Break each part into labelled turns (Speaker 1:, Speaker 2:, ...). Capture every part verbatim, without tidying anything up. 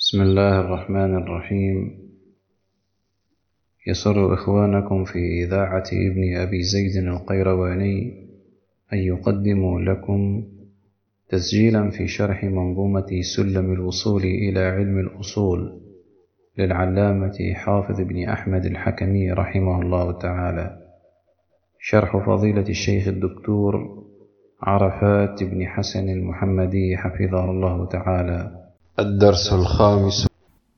Speaker 1: بسم الله الرحمن الرحيم. يسر إخوانكم في إذاعة ابن أبي زيد القيرواني أن يقدموا لكم تسجيلا في شرح منظومة سلم الوصول إلى علم الأصول للعلامة حافظ بن أحمد الحكمي رحمه الله تعالى، شرح فضيلة الشيخ الدكتور عرفات بن حسن المحمدي حفظه الله تعالى. الدرس الخامس.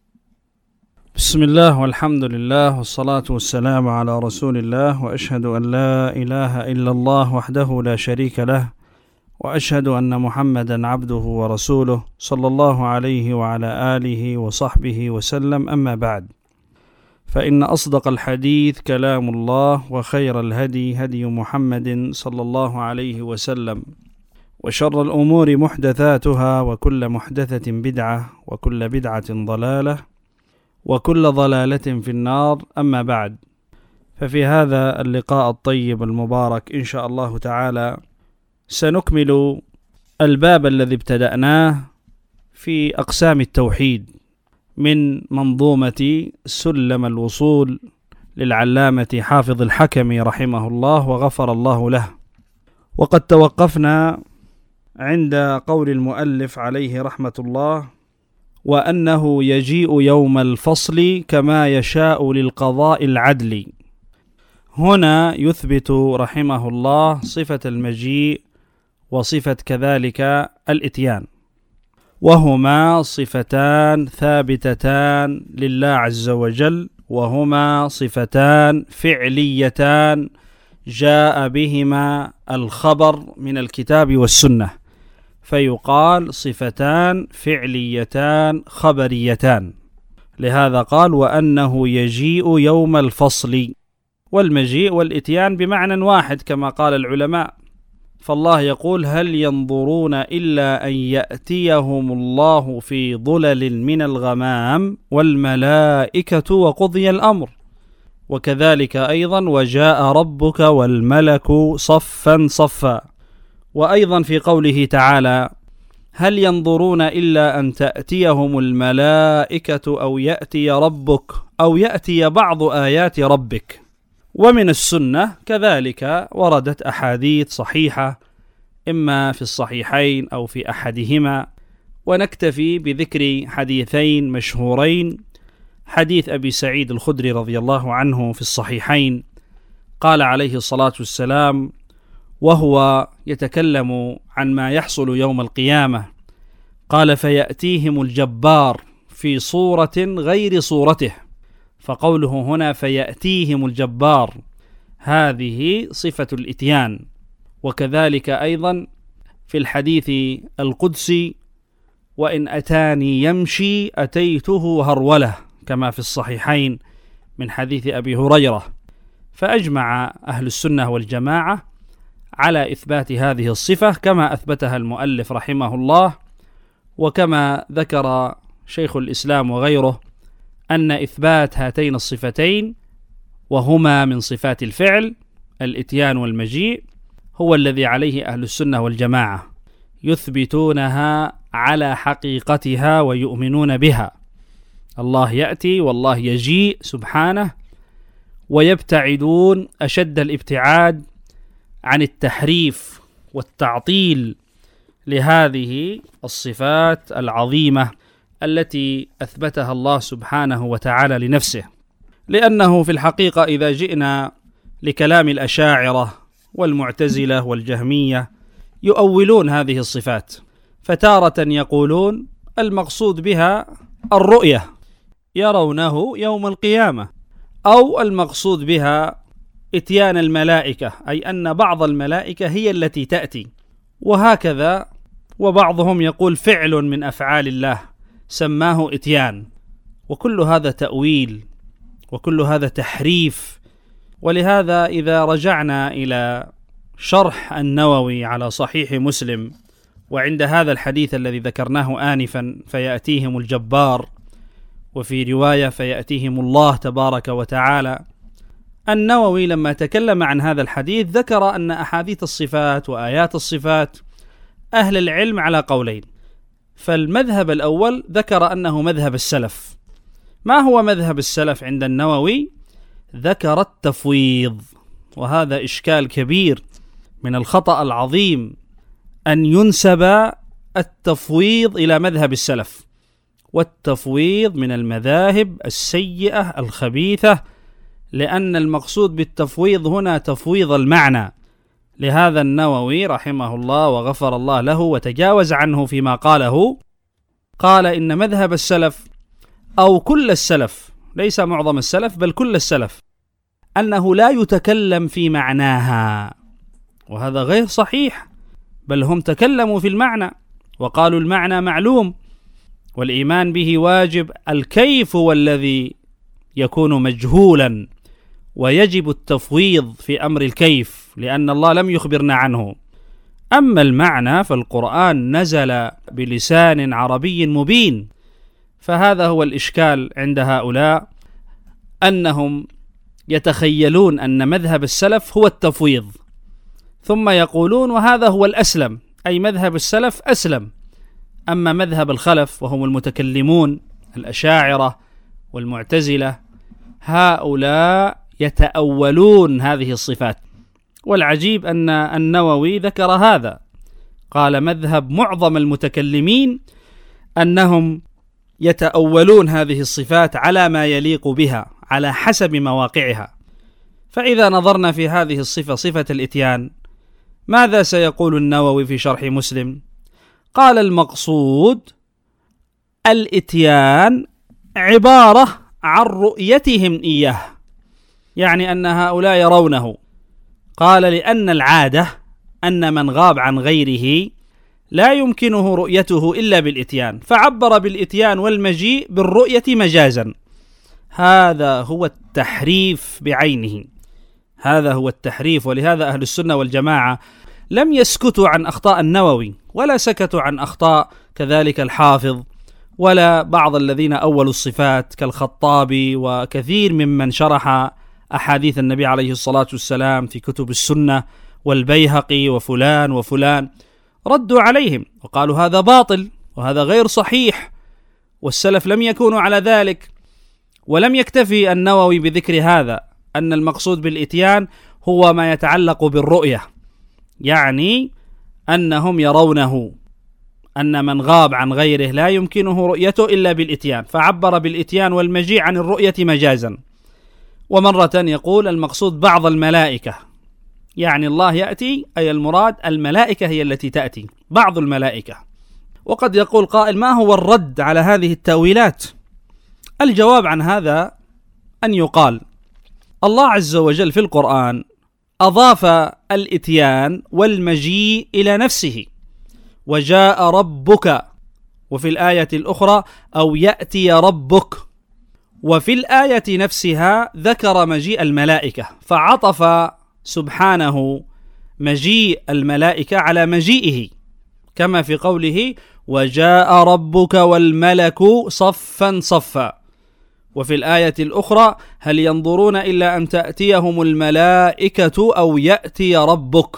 Speaker 2: بسم الله والحمد لله والصلاة والسلام على رسول الله، وأشهد أن لا إله إلا الله وحده لا شريك له، وأشهد أن محمدا عبده ورسوله صلى الله عليه وعلى آله وصحبه وسلم. أما بعد، فإن أصدق الحديث كلام الله، وخير الهدي هدي محمد صلى الله عليه وسلم، وشر الأمور محدثاتها، وكل محدثة بدعة، وكل بدعة ضلالة، وكل ضلالة في النار. أما بعد، ففي هذا اللقاء الطيب المبارك إن شاء الله تعالى سنكمل الباب الذي ابتدأناه في أقسام التوحيد من منظومة سلم الوصول للعلامة حافظ الحكمي رحمه الله وغفر الله له. وقد توقفنا عند قول المؤلف عليه رحمة الله: وأنه يجيء يوم الفصل كما يشاء للقضاء العدل. هنا يثبت رحمه الله صفة المجيء وصفة كذلك الإتيان، وهما صفتان ثابتتان لله عز وجل، وهما صفتان فعليتان جاء بهما الخبر من الكتاب والسنة، فيقال صفتان فعليتان خبريتان. لهذا قال: وأنه يجيء يوم الفصل. والمجيء والإتيان بمعنى واحد كما قال العلماء، فالله يقول: هل ينظرون إلا أن يأتيهم الله في ظلل من الغمام والملائكة وقضي الأمر. وكذلك أيضا: وجاء ربك والملك صفا صفا. وأيضا في قوله تعالى: هل ينظرون إلا أن تأتيهم الملائكة أو يأتي ربك أو يأتي بعض آيات ربك. ومن السنة كذلك وردت أحاديث صحيحة إما في الصحيحين أو في أحدهما، ونكتفي بذكر حديثين مشهورين: حديث أبي سعيد الخدري رضي الله عنه في الصحيحين، قال عليه الصلاة والسلام وهو يتكلم عن ما يحصل يوم القيامة، قال: فيأتيهم الجبار في صورة غير صورته. فقوله هنا فيأتيهم الجبار هذه صفة الإتيان. وكذلك أيضا في الحديث القدسي: وإن أتاني يمشي أتيته هرولة، كما في الصحيحين من حديث أبي هريرة. فأجمع أهل السنة والجماعة على إثبات هذه الصفة كما أثبتها المؤلف رحمه الله، وكما ذكر شيخ الإسلام وغيره أن إثبات هاتين الصفتين، وهما من صفات الفعل الإتيان والمجيء، هو الذي عليه أهل السنة والجماعة، يثبتونها على حقيقتها ويؤمنون بها. الله يأتي والله يجيء سبحانه، ويبتعدون أشد الابتعاد عن التحريف والتعطيل لهذه الصفات العظيمة التي أثبتها الله سبحانه وتعالى لنفسه. لأنه في الحقيقة إذا جئنا لكلام الأشاعرة والمعتزلة والجهمية يؤولون هذه الصفات، فتارة يقولون المقصود بها الرؤية، يرونه يوم القيامة، أو المقصود بها إتيان الملائكة، أي أن بعض الملائكة هي التي تأتي، وهكذا. وبعضهم يقول فعل من أفعال الله سماه إتيان. وكل هذا تأويل، وكل هذا تحريف. ولهذا إذا رجعنا إلى شرح النووي على صحيح مسلم، وعند هذا الحديث الذي ذكرناه آنفا فيأتيهم الجبار، وفي رواية فيأتيهم الله تبارك وتعالى، النووي لما تكلم عن هذا الحديث ذكر أن أحاديث الصفات وآيات الصفات أهل العلم على قولين: فالمذهب الأول ذكر أنه مذهب السلف. ما هو مذهب السلف عند النووي؟ ذكر التفويض، وهذا إشكال كبير، من الخطأ العظيم أن ينسب التفويض إلى مذهب السلف، والتفويض من المذاهب السيئة الخبيثة، لأن المقصود بالتفويض هنا تفويض المعنى. لهذا النووي رحمه الله وغفر الله له وتجاوز عنه فيما قاله، قال إن مذهب السلف أو كل السلف، ليس معظم السلف بل كل السلف، أنه لا يتكلم في معناها، وهذا غير صحيح، بل هم تكلموا في المعنى وقالوا المعنى معلوم والإيمان به واجب، الكيف هو الذي يكون مجهولا، ويجب التفويض في أمر الكيف لأن الله لم يخبرنا عنه. أما المعنى فالقرآن نزل بلسان عربي مبين، فهذا هو الإشكال عند هؤلاء، أنهم يتخيلون أن مذهب السلف هو التفويض، ثم يقولون وهذا هو الأسلم، أي مذهب السلف أسلم. أما مذهب الخلف وهم المتكلمون الأشاعرة والمعتزلة، هؤلاء يتأولون هذه الصفات. والعجيب أن النووي ذكر هذا، قال مذهب معظم المتكلمين أنهم يتأولون هذه الصفات على ما يليق بها على حسب مواقعها. فإذا نظرنا في هذه الصفة، صفة الإتيان، ماذا سيقول النووي في شرح مسلم؟ قال المقصود الإتيان عبارة عن رؤيتهم إياه، يعني أن هؤلاء يرونه. قال لأن العادة أن من غاب عن غيره لا يمكنه رؤيته إلا بالإتيان، فعبر بالإتيان والمجيء بالرؤية مجازا. هذا هو التحريف بعينه، هذا هو التحريف. ولهذا أهل السنة والجماعة لم يسكتوا عن أخطاء النووي، ولا سكتوا عن أخطاء كذلك الحافظ، ولا بعض الذين أولوا الصفات كالخطابي وكثير ممن شرح أحاديث النبي عليه الصلاة والسلام في كتب السنة، والبيهقي وفلان وفلان، ردوا عليهم وقالوا هذا باطل وهذا غير صحيح، والسلف لم يكونوا على ذلك. ولم يكتفي النووي بذكر هذا، أن المقصود بالإتيان هو ما يتعلق بالرؤية، يعني أنهم يرونه، أن من غاب عن غيره لا يمكنه رؤيته إلا بالإتيان، فعبر بالإتيان والمجيء عن الرؤية مجازا. ومرة يقول المقصود بعض الملائكة، يعني الله يأتي، أي المراد الملائكة هي التي تأتي، بعض الملائكة. وقد يقول قائل ما هو الرد على هذه التأويلات؟ الجواب عن هذا أن يقال الله عز وجل في القرآن أضاف الإتيان والمجيء إلى نفسه، وجاء ربك، وفي الآية الأخرى أو يأتي ربك، وفي الآية نفسها ذكر مجيء الملائكة، فعطف سبحانه مجيء الملائكة على مجيئه، كما في قوله وجاء ربك والملك صفا صفا. وفي الآية الأخرى هل ينظرون إلا أن تأتيهم الملائكة أو يأتي ربك.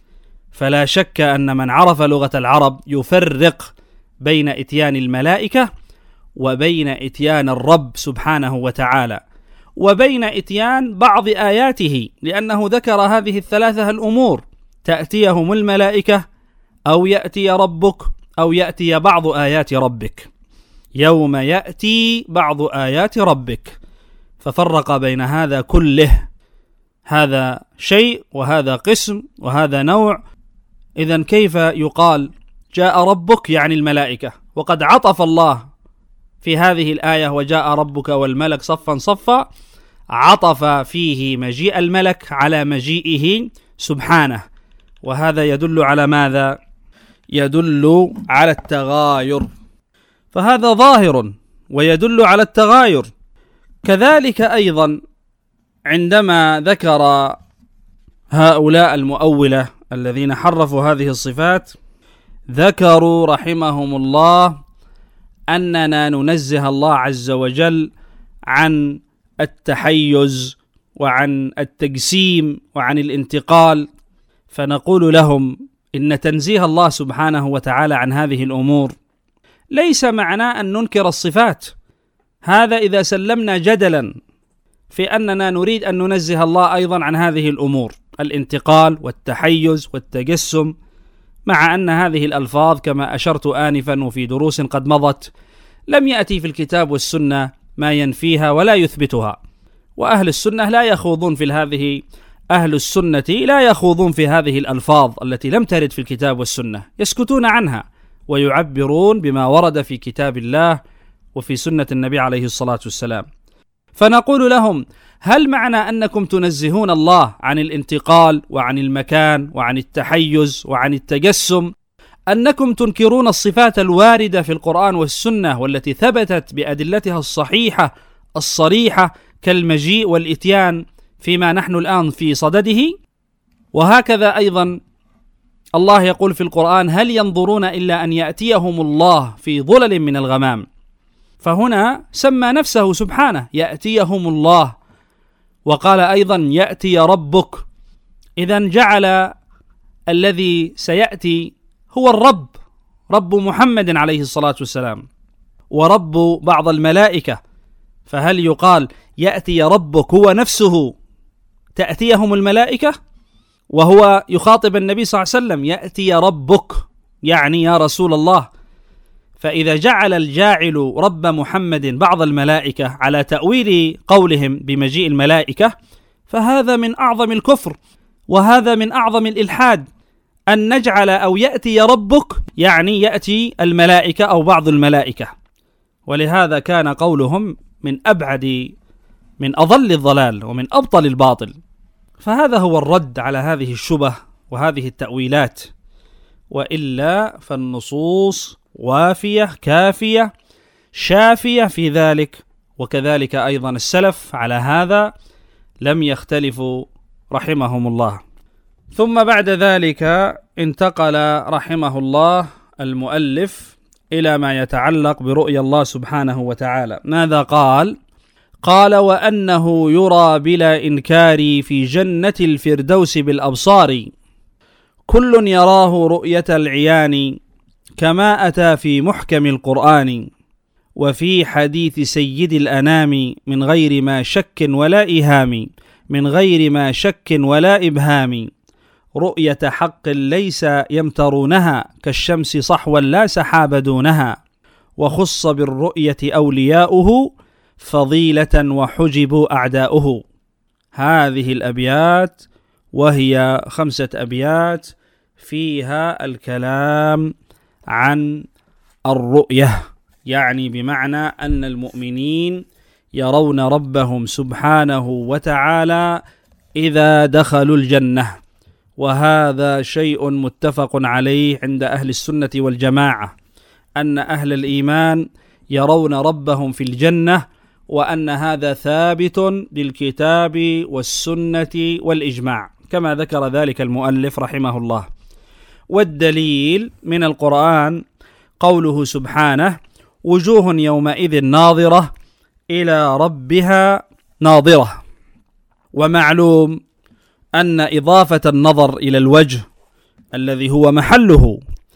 Speaker 2: فلا شك أن من عرف لغة العرب يفرق بين إتيان الملائكة وبين إتيان الرب سبحانه وتعالى، وبين إتيان بعض آياته، لأنه ذكر هذه الثلاثة الأمور، تأتيهم الملائكة أو يأتي ربك أو يأتي بعض آيات ربك، يوم يأتي بعض آيات ربك، ففرق بين هذا كله، هذا شيء وهذا قسم وهذا نوع. إذن كيف يقال جاء ربك يعني الملائكة، وقد عطف الله في هذه الآية وجاء ربك والملك صفا صفا، عطف فيه مجيء الملك على مجيئه سبحانه، وهذا يدل على ماذا؟ يدل على التغاير، فهذا ظاهر ويدل على التغاير. كذلك أيضا عندما ذكر هؤلاء المؤولة الذين حرفوا هذه الصفات، ذكروا رحمهم الله أننا ننزه الله عز وجل عن التحيز وعن التجسيم وعن الانتقال، فنقول لهم إن تنزيه الله سبحانه وتعالى عن هذه الأمور ليس معناه أن ننكر الصفات، هذا إذا سلمنا جدلا في أننا نريد أن ننزه الله أيضا عن هذه الأمور، الانتقال والتحيز والتجسم، مع أن هذه الألفاظ كما أشرت آنفا وفي دروس قد مضت لم يأتي في الكتاب والسنة ما ينفيها ولا يثبتها، وأهل السنة لا يخوضون في هذه أهل السنة لا يخوضون في هذه الألفاظ التي لم ترد في الكتاب والسنة، يسكتون عنها ويعبرون بما ورد في كتاب الله وفي سنة النبي عليه الصلاة والسلام. فنقول لهم: هل معنى أنكم تنزهون الله عن الانتقال وعن المكان وعن التحيز وعن التجسم أنكم تنكرون الصفات الواردة في القرآن والسنة والتي ثبتت بأدلتها الصحيحة الصريحة كالمجيء والإتيان فيما نحن الآن في صدده؟ وهكذا أيضا الله يقول في القرآن: هل ينظرون إلا أن يأتيهم الله في ظلل من الغمام. فهنا سمى نفسه سبحانه يأتيهم الله، وقال أيضا يأتي ربك. إذن جعل الذي سيأتي هو الرب، رب محمد عليه الصلاة والسلام ورب بعض الملائكة. فهل يقال يأتي ربك هو نفسه تأتيهم الملائكة؟ وهو يخاطب النبي صلى الله عليه وسلم: يأتي ربك، يعني يا رسول الله. فإذا جعل الجاعل رب محمد بعض الملائكة على تأويل قولهم بمجيء الملائكة، فهذا من أعظم الكفر، وهذا من أعظم الإلحاد، أن نجعل أو يأتي ربك يعني يأتي الملائكة أو بعض الملائكة. ولهذا كان قولهم من أبعد من أضل الضلال ومن أبطل الباطل. فهذا هو الرد على هذه الشبه وهذه التأويلات، وإلا فالنصوص وافية كافية شافية في ذلك، وكذلك أيضا السلف على هذا لم يختلفوا رحمهم الله. ثم بعد ذلك انتقل رحمه الله المؤلف إلى ما يتعلق برؤيا الله سبحانه وتعالى. ماذا قال؟ قال: وأنه يرى بلا إنكار في جنة الفردوس بالأبصار، كل يراه رؤية العيان، كما أتى في محكم القرآن، وفي حديث سيد الأنام، من غير ما شك ولا إيهام، من غير ما شك ولا إبهام، رؤية حق ليس يمترونها، كالشمس صحوا لا سحاب دونها، وخص بالرؤية أولياؤه، فضيلة وحجبوا أعداؤه. هذه الأبيات وهي خمسة أبيات فيها الكلام عن الرؤية، يعني بمعنى أن المؤمنين يرون ربهم سبحانه وتعالى إذا دخلوا الجنة، وهذا شيء متفق عليه عند أهل السنة والجماعة، أن أهل الإيمان يرون ربهم في الجنة، وأن هذا ثابت بالكتاب والسنة والإجماع كما ذكر ذلك المؤلف رحمه الله. والدليل من القرآن قوله سبحانه: وجوه يومئذ ناظرة إلى ربها ناظرة. ومعلوم أن إضافة النظر إلى الوجه الذي هو محله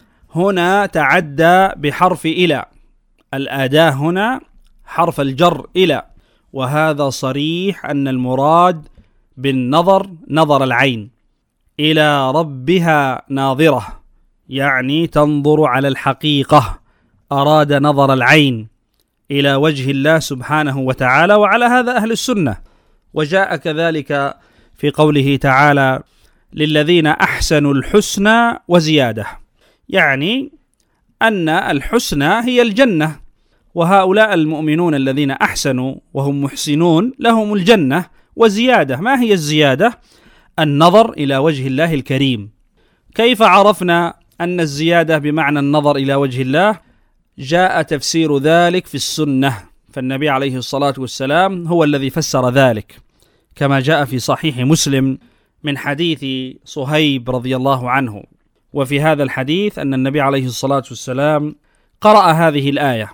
Speaker 2: هنا تعدى بحرف إلى، الأداة هنا حرف الجر إلى، وهذا صريح أن المراد بالنظر نظر العين. إلى ربها ناظرة يعني تنظر على الحقيقة، أراد نظر العين إلى وجه الله سبحانه وتعالى، وعلى هذا أهل السنة. وجاء كذلك في قوله تعالى: للذين أحسنوا الحسنى وزيادة، يعني أن الحسنى هي الجنة، وهؤلاء المؤمنون الذين أحسنوا وهم محسنون لهم الجنة وزيادة. ما هي الزيادة؟ النظر إلى وجه الله الكريم. كيف عرفنا أن الزيادة بمعنى النظر إلى وجه الله؟ جاء تفسير ذلك في السنة، فالنبي عليه الصلاة والسلام هو الذي فسر ذلك، كما جاء في صحيح مسلم من حديث صهيب رضي الله عنه. وفي هذا الحديث أن النبي عليه الصلاة والسلام قرأ هذه الآية: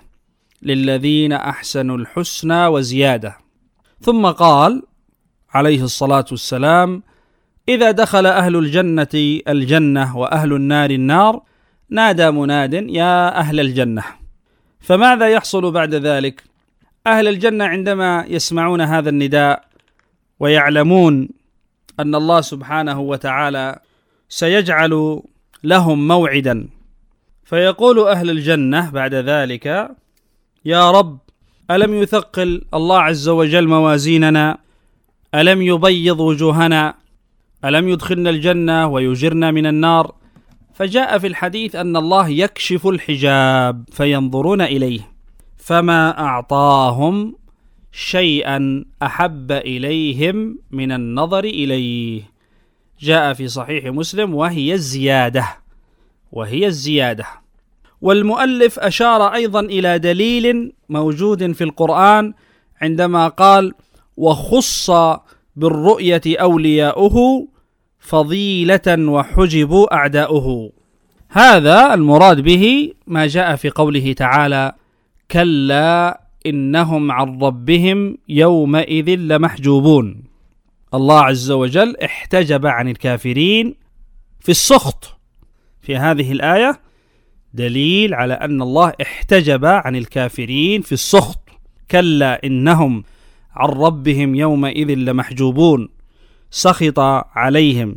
Speaker 2: للذين أحسنوا الحسنى وزيادة، ثم قال عليه الصلاة والسلام: إذا دخل أهل الجنة الجنة وأهل النار النار، نادى مناد: يا أهل الجنة. فماذا يحصل بعد ذلك؟ أهل الجنة عندما يسمعون هذا النداء ويعلمون أن الله سبحانه وتعالى سيجعل لهم موعدا، فيقول أهل الجنة بعد ذلك: يا رب، ألم يثقل الله عز وجل موازيننا؟ ألم يبيض وجوهنا؟ ألم يدخلنا الجنة ويجرنا من النار؟ فجاء في الحديث أن الله يكشف الحجاب فينظرون إليه، فما أعطاهم شيئا أحب إليهم من النظر إليه. جاء في صحيح مسلم: وهي الزيادة، وهي الزيادة. والمؤلف أشار أيضا إلى دليل موجود في القرآن عندما قال: وخص بالرؤية أولياؤه فضيلة وحجبوا أعداؤه. هذا المراد به ما جاء في قوله تعالى: كلا إنهم عن ربهم يومئذ لمحجوبون. الله عز وجل احتجب عن الكافرين في السخط. في هذه الآية دليل على أن الله احتجب عن الكافرين في السخط. كلا إنهم عن ربهم يومئذ لمحجوبون، سخط عليهم.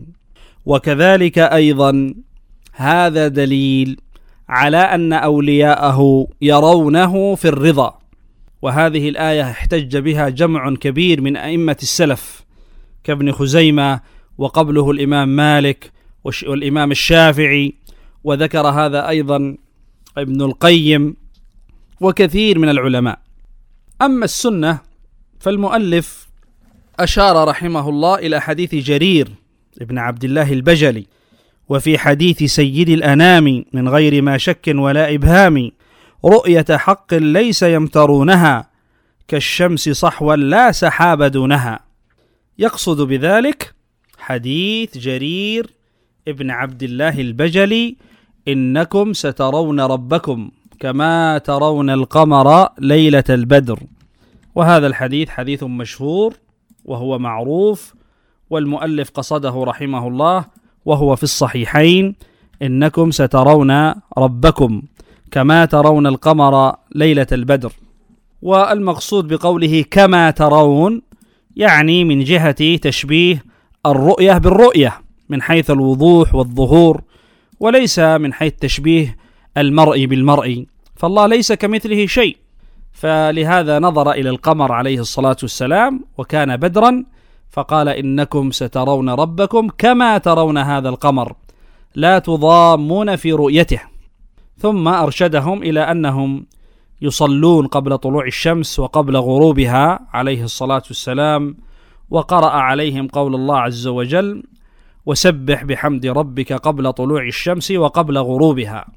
Speaker 2: وكذلك أيضا هذا دليل على أن أولياءه يرونه في الرضا، وهذه الآية احتج بها جمع كبير من أئمة السلف كابن خزيمة، وقبله الإمام مالك والإمام الشافعي، وذكر هذا أيضا ابن القيم وكثير من العلماء. أما السنة فالمؤلف أشار رحمه الله إلى حديث جرير ابن عبد الله البجلي: وفي حديث سيد الأنام من غير ما شك ولا إبهام، رؤية حق ليس يمترونها، كالشمس صحوا لا سحاب دونها. يقصد بذلك حديث جرير ابن عبد الله البجلي: إنكم سترون ربكم كما ترون القمر ليلة البدر. وهذا الحديث حديث مشهور وهو معروف، والمؤلف قصده رحمه الله وهو في الصحيحين: إنكم سترون ربكم كما ترون القمر ليلة البدر. والمقصود بقوله كما ترون يعني من جهة تشبيه الرؤية بالرؤية من حيث الوضوح والظهور، وليس من حيث تشبيه المرء بالمرء، فالله ليس كمثله شيء. فلهذا نظر إلى القمر عليه الصلاة والسلام وكان بدرا، فقال: إنكم سترون ربكم كما ترون هذا القمر لا تضامون في رؤيته. ثم أرشدهم إلى أنهم يصلون قبل طلوع الشمس وقبل غروبها عليه الصلاة والسلام، وقرأ عليهم قول الله عز وجل: وسبح بحمد ربك قبل طلوع الشمس وقبل غروبها.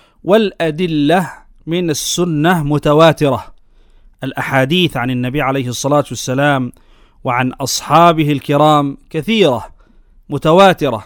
Speaker 2: والأدلة من السنة متواترة، الأحاديث عن النبي عليه الصلاة والسلام وعن أصحابه الكرام كثيرة متواترة.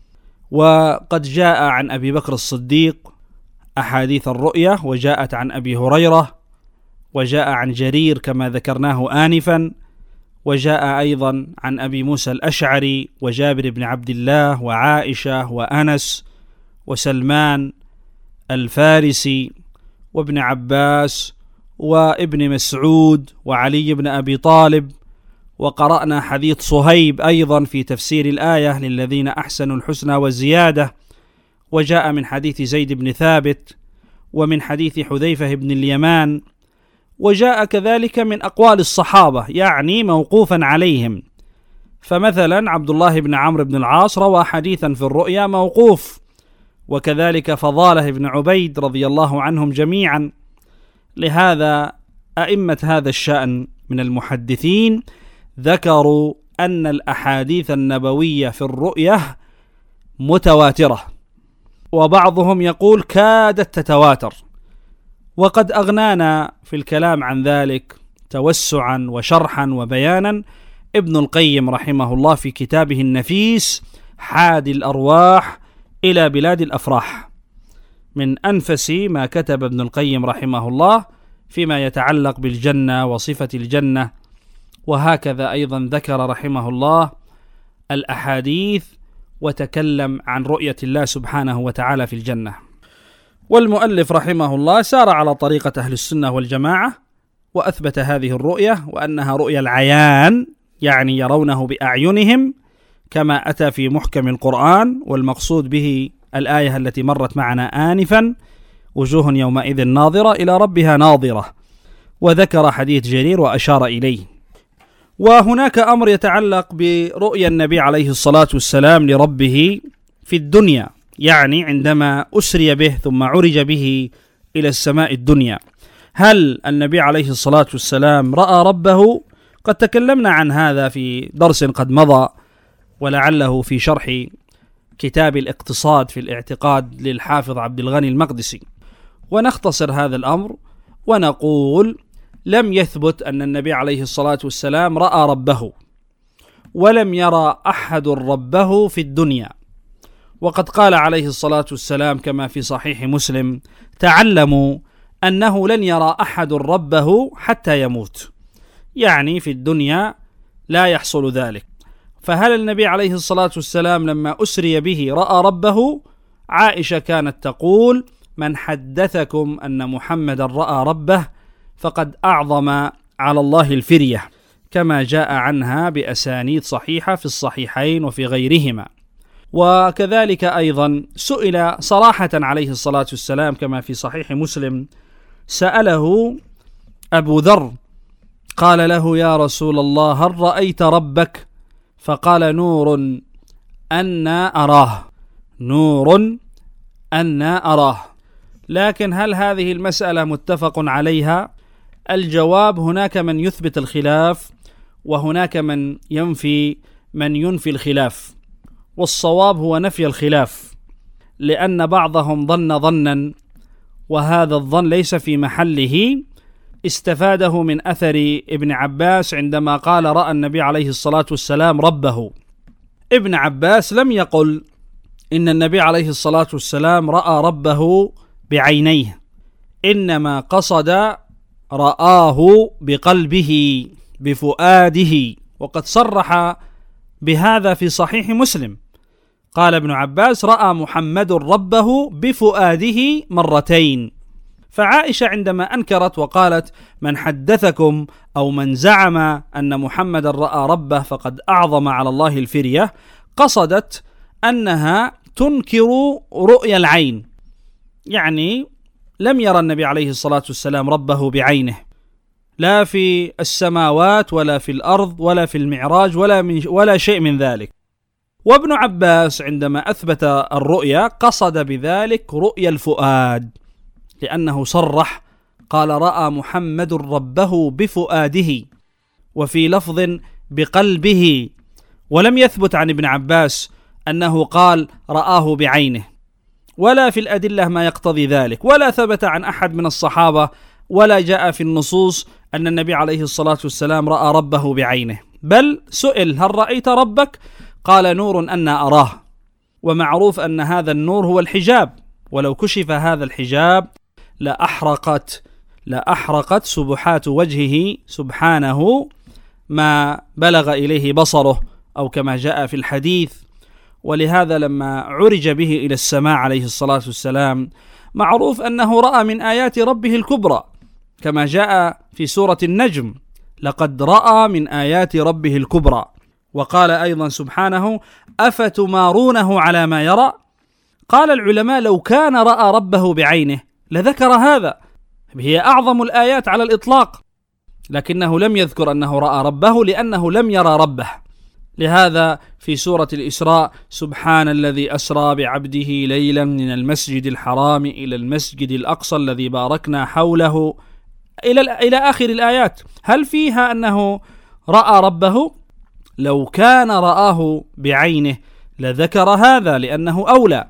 Speaker 2: وقد جاء عن أبي بكر الصديق أحاديث الرؤية، وجاءت عن أبي هريرة، وجاء عن جرير كما ذكرناه آنفا، وجاء أيضا عن أبي موسى الأشعري وجابر بن عبد الله وعائشة وأنس وسلمان الفارسي وابن عباس وابن مسعود وعلي بن أبي طالب. وقرأنا حديث صهيب أيضا في تفسير الآية: للذين أحسنوا الحسنى والزيادة. وجاء من حديث زيد بن ثابت، ومن حديث حذيفة بن اليمان، وجاء كذلك من أقوال الصحابة يعني موقوفا عليهم. فمثلا عبد الله بن عمرو بن العاص روى حديثا في الرؤيا موقوف، وكذلك فضالة بن عبيد رضي الله عنهم جميعا. لهذا أئمة هذا الشأن من المحدثين ذكروا أن الأحاديث النبوية في الرؤية متواترة، وبعضهم يقول كادت تتواتر. وقد أغنانا في الكلام عن ذلك توسعا وشرحا وبيانا ابن القيم رحمه الله في كتابه النفيس حادي الأرواح إلى بلاد الأفراح، من أنفس ما كتب ابن القيم رحمه الله فيما يتعلق بالجنة وصفة الجنة. وهكذا أيضا ذكر رحمه الله الأحاديث وتكلم عن رؤية الله سبحانه وتعالى في الجنة. والمؤلف رحمه الله سار على طريقة أهل السنة والجماعة وأثبت هذه الرؤية وأنها رؤيا العيان، يعني يرونه بأعينهم كما أتى في محكم القرآن، والمقصود به الآية التي مرت معنا آنفا: وجوه يومئذ ناظرة إلى ربها ناظرة، وذكر حديث جرير وأشار إليه. وهناك أمر يتعلق برؤيا النبي عليه الصلاة والسلام لربه في الدنيا، يعني عندما أسري به ثم عرج به إلى السماء الدنيا، هل النبي عليه الصلاة والسلام رأى ربه؟ قد تكلمنا عن هذا في درس قد مضى، ولعله في شرح كتاب الاقتصاد في الاعتقاد للحافظ عبد الغني المقدسي. ونختصر هذا الأمر ونقول: لم يثبت أن النبي عليه الصلاة والسلام رأى ربه، ولم يرى أحد ربه في الدنيا. وقد قال عليه الصلاة والسلام كما في صحيح مسلم: تعلموا أنه لن يرى أحد ربه حتى يموت، يعني في الدنيا لا يحصل ذلك. فهل النبي عليه الصلاة والسلام لما أسري به رأى ربه؟ عائشة كانت تقول: من حدثكم أن محمد رأى ربه فقد أعظم على الله الفرية، كما جاء عنها بأسانيد صحيحة في الصحيحين وفي غيرهما. وكذلك أيضا سئل صراحة عليه الصلاة والسلام كما في صحيح مسلم، سأله أبو ذر قال له: يا رسول الله هل رأيت ربك؟ فقال: نور أنا أراه، نور أنا أراه. لكن هل هذه المسألة متفق عليها؟ الجواب: هناك من يثبت الخلاف وهناك من ينفي من ينفي الخلاف، والصواب هو نفي الخلاف، لأن بعضهم ظن ظنا وهذا الظن ليس في محله، استفاده من أثر ابن عباس عندما قال: رأى النبي عليه الصلاة والسلام ربه. ابن عباس لم يقل إن النبي عليه الصلاة والسلام رأى ربه بعينيه، إنما قصد رآه بقلبه بفؤاده، وقد صرح بهذا في صحيح مسلم. قال ابن عباس: رأى محمد ربه بفؤاده مرتين. فعائشة عندما أنكرت وقالت: من حدثكم أو من زعم أن محمد رأى ربه فقد أعظم على الله الفرية، قصدت أنها تنكر رؤيا العين، يعني لم يرى النبي عليه الصلاة والسلام ربه بعينه، لا في السماوات ولا في الأرض ولا في المعراج ولا, من ولا شيء من ذلك. وابن عباس عندما أثبت الرؤيا قصد بذلك رؤيا الفؤاد، لأنه صرح قال: رأى محمد ربه بفؤاده، وفي لفظ بقلبه، ولم يثبت عن ابن عباس أنه قال رآه بعينه، ولا في الأدلة ما يقتضي ذلك، ولا ثبت عن أحد من الصحابة ولا جاء في النصوص أن النبي عليه الصلاة والسلام رأى ربه بعينه. بل سئل: هل رأيت ربك؟ قال: نور أنا أراه. ومعروف أن هذا النور هو الحجاب، ولو كشف هذا الحجاب لأحرقت لأحرقت سبحات وجهه سبحانه ما بلغ إليه بصره، أو كما جاء في الحديث. ولهذا لما عرج به إلى السماء عليه الصلاة والسلام معروف أنه رأى من آيات ربه الكبرى، كما جاء في سورة النجم: لقد رأى من آيات ربه الكبرى. وقال أيضا سبحانه: أفتمارونه على ما يرى؟ قال العلماء: لو كان رأى ربه بعينه لذكر هذا، هي أعظم الآيات على الإطلاق، لكنه لم يذكر أنه رأى ربه لأنه لم يرى ربه. لهذا في سورة الإسراء: سبحان الذي أسرى بعبده ليلا من المسجد الحرام إلى المسجد الأقصى الذي باركنا حوله، إلى إلى آخر الآيات. هل فيها أنه رأى ربه؟ لو كان رآه بعينه لذكر هذا لأنه أولى.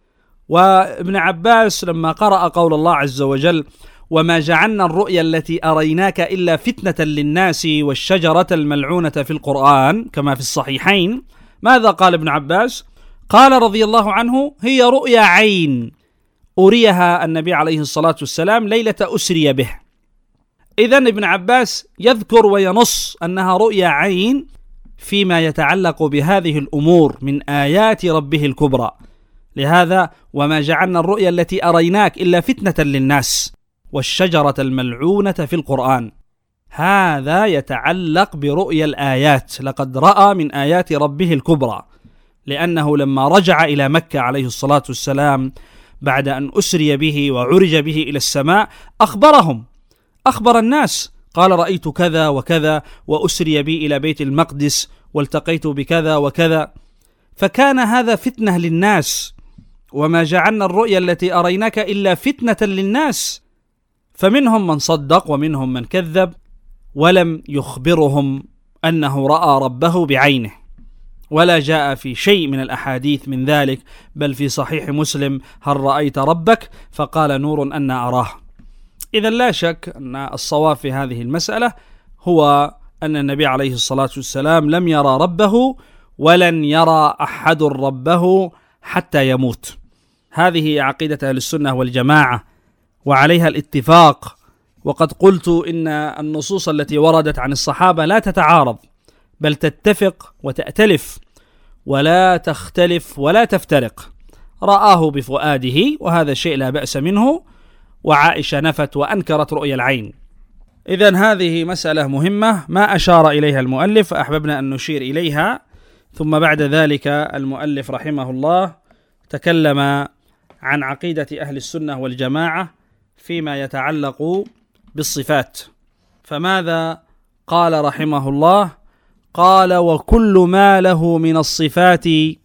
Speaker 2: وابن عباس لما قرأ قول الله عز وجل: وما جعلنا الرؤيا التي أريناك إلا فتنة للناس والشجرة الملعونة في القرآن كما في الصحيحين، ماذا قال ابن عباس؟ قال رضي الله عنه: هي رؤيا عين أريها النبي عليه الصلاة والسلام ليلة أسري به. إذن ابن عباس يذكر وينص أنها رؤيا عين فيما يتعلق بهذه الأمور من آيات ربه الكبرى، لهذا وما جعلنا الرؤيا التي أريناك إلا فتنة للناس والشجرة الملعونة في القرآن. هذا يتعلق برؤيا الآيات، لقد رأى من آيات ربه الكبرى، لأنه لما رجع إلى مكة عليه الصلاة والسلام بعد أن أسري به وعرج به إلى السماء أخبرهم، أخبر الناس، قال رأيت كذا وكذا وأسري بي إلى بيت المقدس والتقيت بكذا وكذا، فكان هذا فتنة للناس، وما جعلنا الرؤيا التي أريناك إلا فتنة للناس، فمنهم من صدق ومنهم من كذب ولم يخبرهم أنه رأى ربه بعينه، ولا جاء في شيء من الأحاديث من ذلك، بل في صحيح مسلم هل رأيت ربك؟ فقال نور أن أراه. إذن لا شك أن الصواب في هذه المسألة هو أن النبي عليه الصلاة والسلام لم يرى ربه ولن يرى أحد ربه حتى يموت. هذه عقيدة أهل السنة والجماعة وعليها الاتفاق. وقد قلت إن النصوص التي وردت عن الصحابة لا تتعارض، بل تتفق وتأتلف ولا تختلف ولا تفترق. رآه بفؤاده وهذا شيء لا بأس منه، وعائشة نفت وأنكرت رؤيا العين. إذن هذه مسألة مهمة ما أشار إليها المؤلف، فأحببنا أن نشير إليها. ثم بعد ذلك المؤلف رحمه الله تكلم عن عقيدة أهل السنة والجماعة فيما يتعلق بالصفات. فماذا قال رحمه الله؟ قال: وكل ما له من الصفات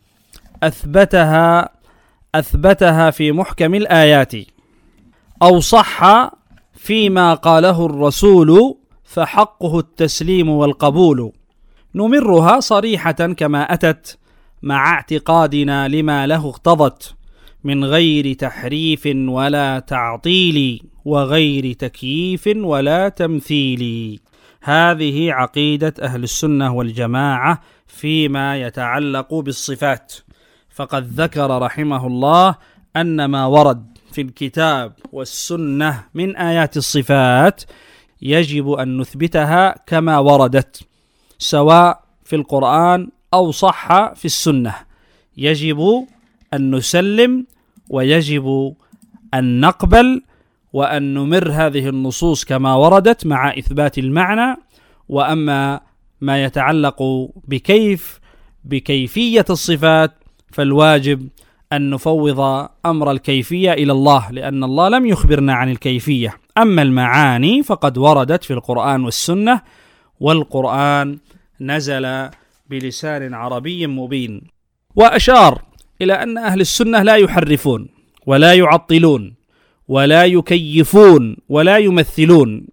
Speaker 2: أثبتها أثبتها في محكم الآيات، أو صح فيما قاله الرسول، فحقه التسليم والقبول. نمرها صريحة كما أتت، مع اعتقادنا لما له اقتضت، من غير تحريف ولا تعطيل، وغير تكييف ولا تمثيل. هذه عقيدة أهل السنة والجماعة فيما يتعلق بالصفات. فقد ذكر رحمه الله أن ما ورد في الكتاب والسنة من آيات الصفات يجب أن نثبتها كما وردت، سواء في القرآن أو صح في السنة. يجب أن نسلم ويجب أن نقبل وأن نمر هذه النصوص كما وردت مع إثبات المعنى. وأما ما يتعلق بكيف بكيفية الصفات فالواجب أن نفوض أمر الكيفية إلى الله، لأن الله لم يخبرنا عن الكيفية. أما المعاني فقد وردت في القرآن والسنة، والقرآن نزل بلسان عربي مبين. وأشار إلى أن أهل السنة لا يحرفون ولا يعطلون ولا يكيفون ولا يمثلون.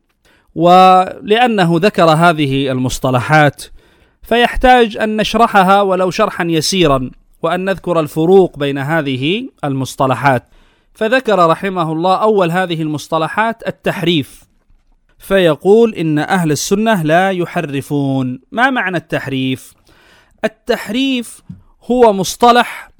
Speaker 2: ولأنه ذكر هذه المصطلحات فيحتاج أن نشرحها ولو شرحا يسيرا، وأن نذكر الفروق بين هذه المصطلحات. فذكر رحمه الله أول هذه المصطلحات التحريف، فيقول إن أهل السنة لا يحرفون. ما معنى التحريف؟ التحريف هو مصطلح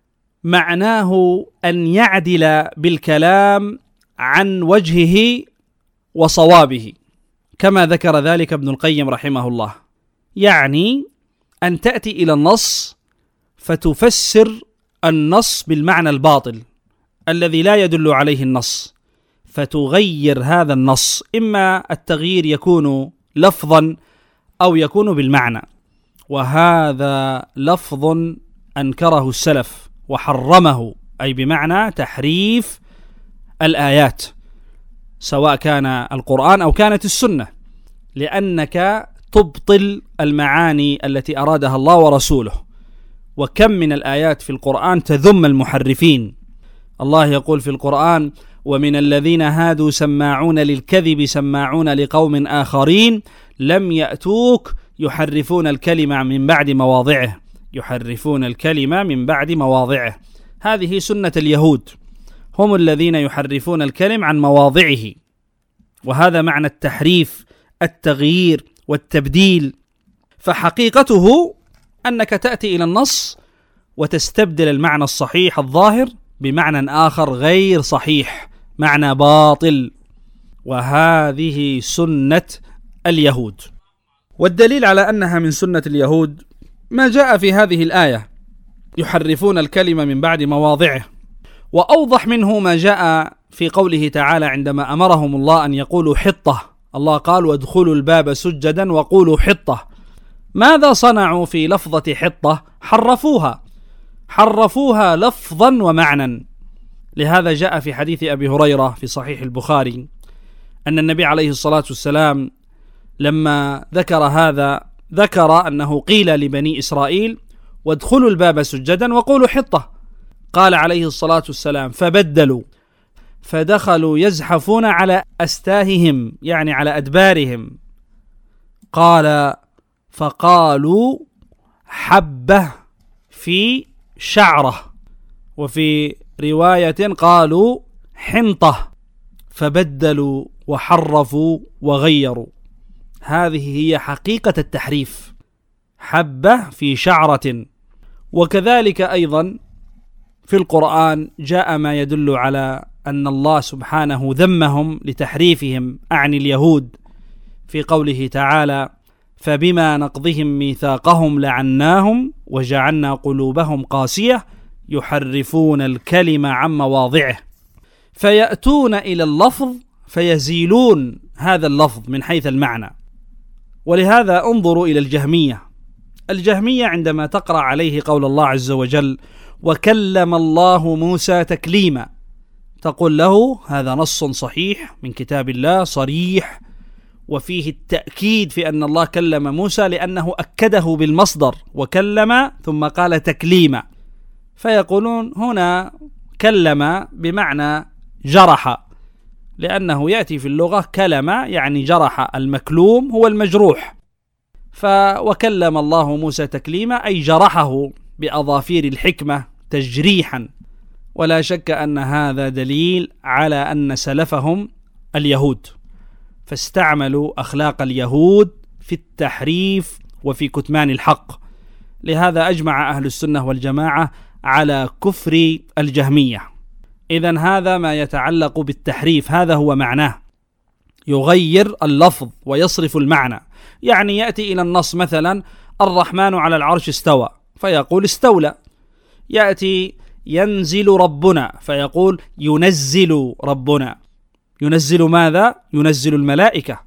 Speaker 2: معناه أن يعدل بالكلام عن وجهه وصوابه، كما ذكر ذلك ابن القيم رحمه الله. يعني أن تأتي إلى النص فتفسر النص بالمعنى الباطل الذي لا يدل عليه النص، فتغير هذا النص، إما التغيير يكون لفظا أو يكون بالمعنى. وهذا لفظ أنكره السلف وحرمه، أي بمعنى تحريف الآيات، سواء كان القرآن أو كانت السنة، لأنك تبطل المعاني التي أرادها الله ورسوله. وكم من الآيات في القرآن تذم المحرفين. الله يقول في القرآن: ومن الذين هادوا سماعون للكذب سماعون لقوم آخرين لم يأتوك يحرفون الكلمة من بعد مواضعه يحرفون الكلمة من بعد مواضعه. هذه سنة اليهود، هم الذين يحرفون الكلم عن مواضعه، وهذا معنى التحريف، التغيير والتبديل. فحقيقته أنك تأتي إلى النص وتستبدل المعنى الصحيح الظاهر بمعنى آخر غير صحيح، معنى باطل، وهذه سنة اليهود. والدليل على أنها من سنة اليهود ما جاء في هذه الآية: يحرفون الكلمة من بعد مواضعه. وأوضح منه ما جاء في قوله تعالى عندما أمرهم الله أن يقولوا حطة. الله قال وادخلوا الباب سجدا وقولوا حطة. ماذا صنعوا في لفظة حطة؟ حرفوها حرفوها لفظا ومعنى. لهذا جاء في حديث أبي هريرة في صحيح البخاري أن النبي عليه الصلاة والسلام لما ذكر هذا ذكر أنه قيل لبني إسرائيل وادخلوا الباب سجدا وقولوا حطة. قال عليه الصلاة والسلام فبدلوا فدخلوا يزحفون على أستاههم يعني على أدبارهم. قال فقالوا حبة في شعرة، وفي رواية قالوا حنطة، فبدلوا وحرفوا وغيروا. هذه هي حقيقة التحريف، حبة في شعرة. وكذلك أيضا في القرآن جاء ما يدل على أن الله سبحانه ذمهم لتحريفهم، أعني اليهود، في قوله تعالى فبما نقضهم ميثاقهم لعناهم وجعلنا قلوبهم قاسية يحرفون الكلم عن مواضعه. فيأتون إلى اللفظ فيزيلون هذا اللفظ من حيث المعنى. ولهذا انظروا إلى الجهمية. الجهمية عندما تقرأ عليه قول الله عز وجل وكلم الله موسى تكليما، تقول له هذا نص صحيح من كتاب الله صريح، وفيه التأكيد في أن الله كلم موسى لأنه أكده بالمصدر وكلم ثم قال تكليما. فيقولون هنا كلم بمعنى جرح، لأنه يأتي في اللغة كلم يعني جرح، المكلوم هو المجروح. فوكلم الله موسى تكليما أي جرحه بأظافير الحكمة تجريحا. ولا شك أن هذا دليل على أن سلفهم اليهود، فاستعملوا أخلاق اليهود في التحريف وفي كتمان الحق. لهذا أجمع أهل السنة والجماعة على كفر الجهمية. إذن هذا ما يتعلق بالتحريف، هذا هو معناه، يغير اللفظ ويصرف المعنى. يعني يأتي إلى النص مثلا الرحمن على العرش استوى فيقول استولى، يأتي ينزل ربنا فيقول ينزل ربنا. ينزل ماذا؟ ينزل الملائكة.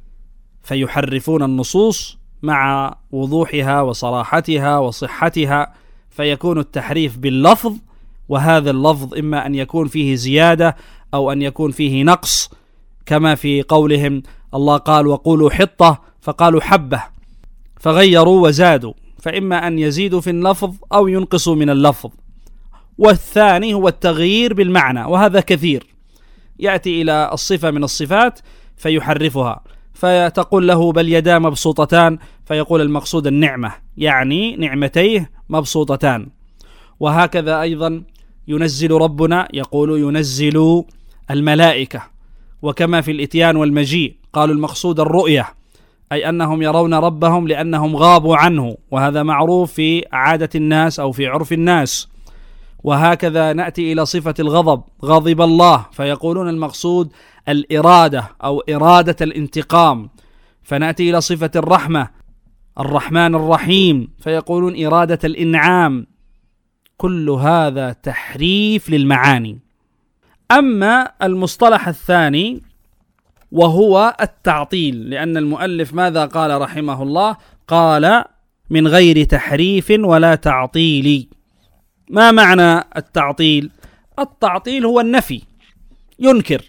Speaker 2: فيحرفون النصوص مع وضوحها وصراحتها وصحتها، فيكون التحريف باللفظ، وهذا اللفظ إما أن يكون فيه زيادة أو أن يكون فيه نقص، كما في قولهم الله قال وقولوا حطة فقالوا حبة، فغيروا وزادوا، فإما أن يزيدوا في اللفظ أو ينقصوا من اللفظ. والثاني هو التغيير بالمعنى، وهذا كثير، يأتي إلى الصفة من الصفات فيحرفها، فتقول له بل يدا مبسوطتان فيقول المقصود النعمة، يعني نعمتيه مبسوطتان. وهكذا أيضا ينزل ربنا يقول ينزل الملائكة. وكما في الإتيان والمجيء قالوا المقصود الرؤية، أي أنهم يرون ربهم لأنهم غابوا عنه، وهذا معروف في عادة الناس أو في عرف الناس. وهكذا نأتي إلى صفة الغضب، غضب الله فيقولون المقصود الإرادة أو إرادة الانتقام. فنأتي إلى صفة الرحمة، الرحمن الرحيم فيقولون إرادة الإنعام. كل هذا تحريف للمعاني. أما المصطلح الثاني وهو التعطيل، لأن المؤلف ماذا قال رحمه الله؟ قال من غير تحريف ولا تعطيل. ما معنى التعطيل؟ التعطيل هو النفي، ينكر.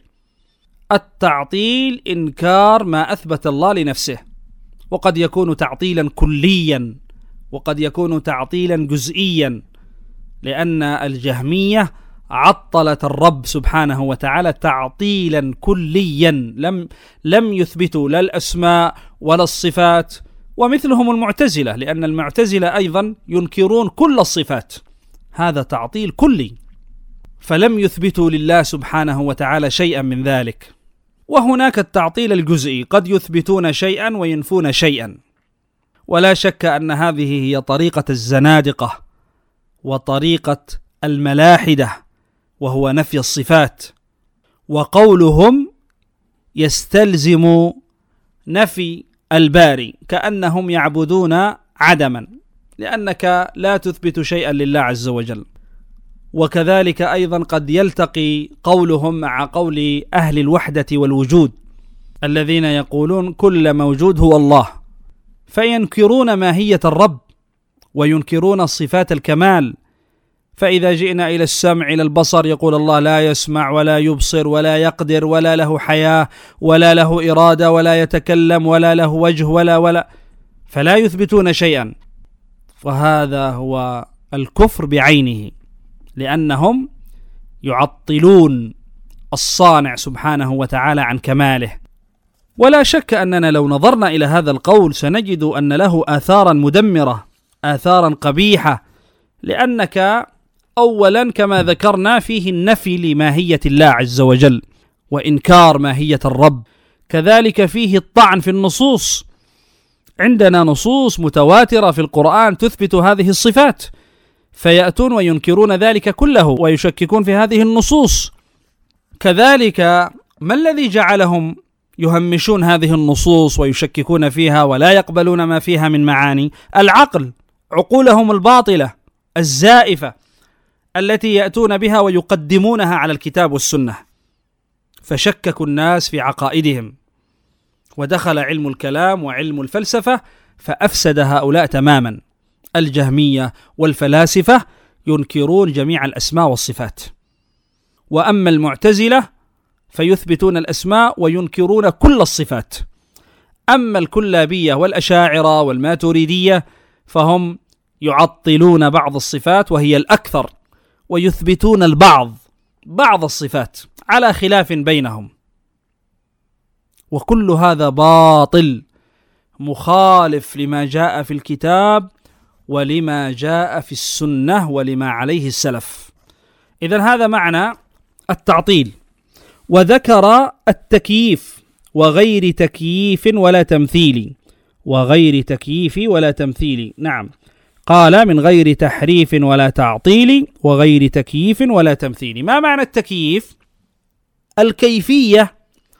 Speaker 2: التعطيل إنكار ما أثبت الله لنفسه، وقد يكون تعطيلا كليا وقد يكون تعطيلا جزئيا، لأن الجهمية عطلت الرب سبحانه وتعالى تعطيلا كليا، لم لم يثبتوا لا الأسماء ولا الصفات. ومثلهم المعتزلة، لأن المعتزلة أيضا ينكرون كل الصفات، هذا تعطيل كلي، فلم يثبتوا لله سبحانه وتعالى شيئا من ذلك. وهناك التعطيل الجزئي، قد يثبتون شيئا وينفون شيئا. ولا شك أن هذه هي طريقة الزنادقة وطريقة الملاحدة، وهو نفي الصفات. وقولهم يستلزم نفي الباري، كأنهم يعبدون عدما، لأنك لا تثبت شيئا لله عز وجل. وكذلك أيضا قد يلتقي قولهم مع قول أهل الوحدة والوجود الذين يقولون كل موجود هو الله، فينكرون ماهية الرب وينكرون صفات الكمال. فإذا جئنا إلى السمع إلى البصر يقول الله لا يسمع ولا يبصر ولا يقدر ولا له حياة ولا له إرادة ولا يتكلم ولا له وجه ولا ولا فلا يثبتون شيئا. وهذا هو الكفر بعينه، لأنهم يعطلون الصانع سبحانه وتعالى عن كماله. ولا شك أننا لو نظرنا إلى هذا القول سنجد أن له آثارا مدمرة، آثارا قبيحة، لأنك أولا كما ذكرنا فيه النفي لماهية الله عز وجل وإنكار ماهية الرب. كذلك فيه الطعن في النصوص، عندنا نصوص متواترة في القرآن تثبت هذه الصفات، فيأتون وينكرون ذلك كله ويشككون في هذه النصوص. كذلك ما الذي جعلهم يهمشون هذه النصوص ويشككون فيها ولا يقبلون ما فيها من معاني؟ العقل، عقولهم الباطلة الزائفة التي يأتون بها ويقدمونها على الكتاب والسنة، فشككوا الناس في عقائدهم، ودخل علم الكلام وعلم الفلسفة فأفسد هؤلاء تماما. الجهمية والفلاسفة ينكرون جميع الأسماء والصفات، وأما المعتزلة فيثبتون الأسماء وينكرون كل الصفات. أما الكلابية والأشاعرة والماتريدية فهم يعطلون بعض الصفات وهي الأكثر، ويثبتون البعض بعض الصفات على خلاف بينهم. وكل هذا باطل مخالف لما جاء في الكتاب ولما جاء في السنة ولما عليه السلف. إذن هذا معنى التعطيل. وذكر التكييف وغير تكييف ولا تمثيل، وغير تكييف ولا تمثيل، نعم، قال من غير تحريف ولا تعطيل وغير تكييف ولا تمثيل. ما معنى التكييف؟ الكيفية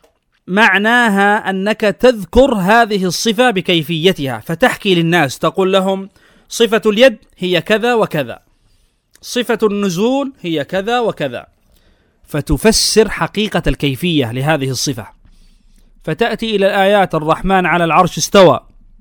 Speaker 2: معناها أنك تذكر هذه الصفة بكيفيتها، فتحكي للناس تقول لهم صفة اليد هي كذا وكذا، صفة النزول هي كذا وكذا، فتفسر حقيقة الكيفية لهذه الصفة. فتأتي إلى الآيات الرحمن على العرش استوى،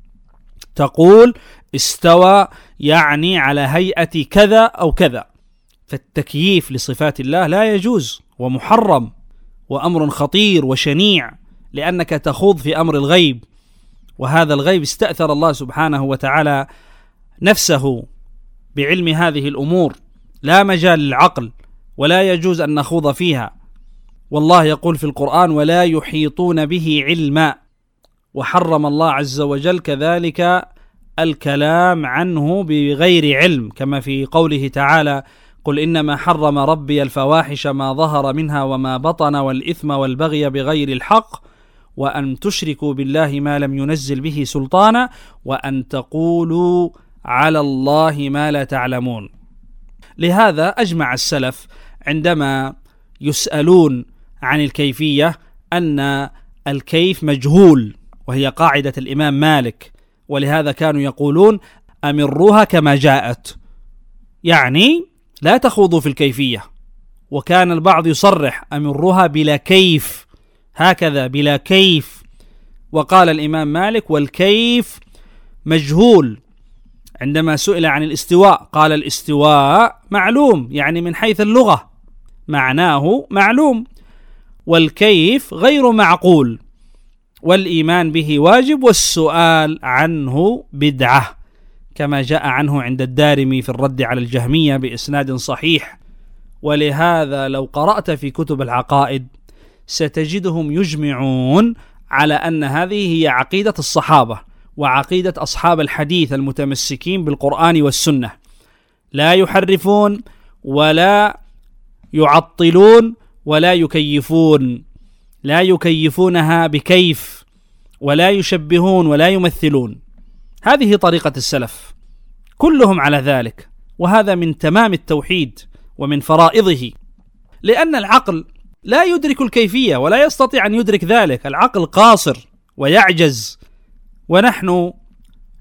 Speaker 2: تقول استوى يعني على هيئة كذا أو كذا. فالتكييف لصفات الله لا يجوز ومحرم وأمر خطير وشنيع، لأنك تخوض في أمر الغيب، وهذا الغيب استأثر الله سبحانه وتعالى نفسه بعلم هذه الأمور، لا مجال للعقل ولا يجوز أن نخوض فيها. والله يقول في القرآن ولا يحيطون به علما، وحرم الله عز وجل كذلك الكلام عنه بغير علم، كما في قوله تعالى قل إنما حرم ربي الفواحش ما ظهر منها وما بطن والإثم والبغي بغير الحق وأن تشركوا بالله ما لم ينزل به سلطانا وأن تقولوا على الله ما لا تعلمون. لهذا أجمع السلف عندما يسألون عن الكيفية أن الكيف مجهول، وهي قاعدة الإمام مالك، ولهذا كانوا يقولون أمروها كما جاءت، يعني لا تخوضوا في الكيفية. وكان البعض يصرح أمروها بلا كيف، هكذا بلا كيف. وقال الإمام مالك والكيف مجهول. عندما سئل عن الاستواء قال الاستواء معلوم، يعني من حيث اللغة معناه معلوم، والكيف غير معقول، والإيمان به واجب والسؤال عنه بدعة، كما جاء عنه عند الدارمي في الرد على الجهمية بإسناد صحيح. ولهذا لو قرأت في كتب العقائد ستجدهم يجمعون على أن هذه هي عقيدة الصحابة وعقيدة أصحاب الحديث المتمسكين بالقرآن والسنة، لا يحرفون ولا يعطلون ولا يكيفون، لا يكيفونها بكيف ولا يشبهون ولا يمثلون. هذه طريقة السلف كلهم على ذلك، وهذا من تمام التوحيد ومن فرائضه، لأن العقل لا يدرك الكيفية ولا يستطيع أن يدرك ذلك، العقل قاصر ويعجز، ونحن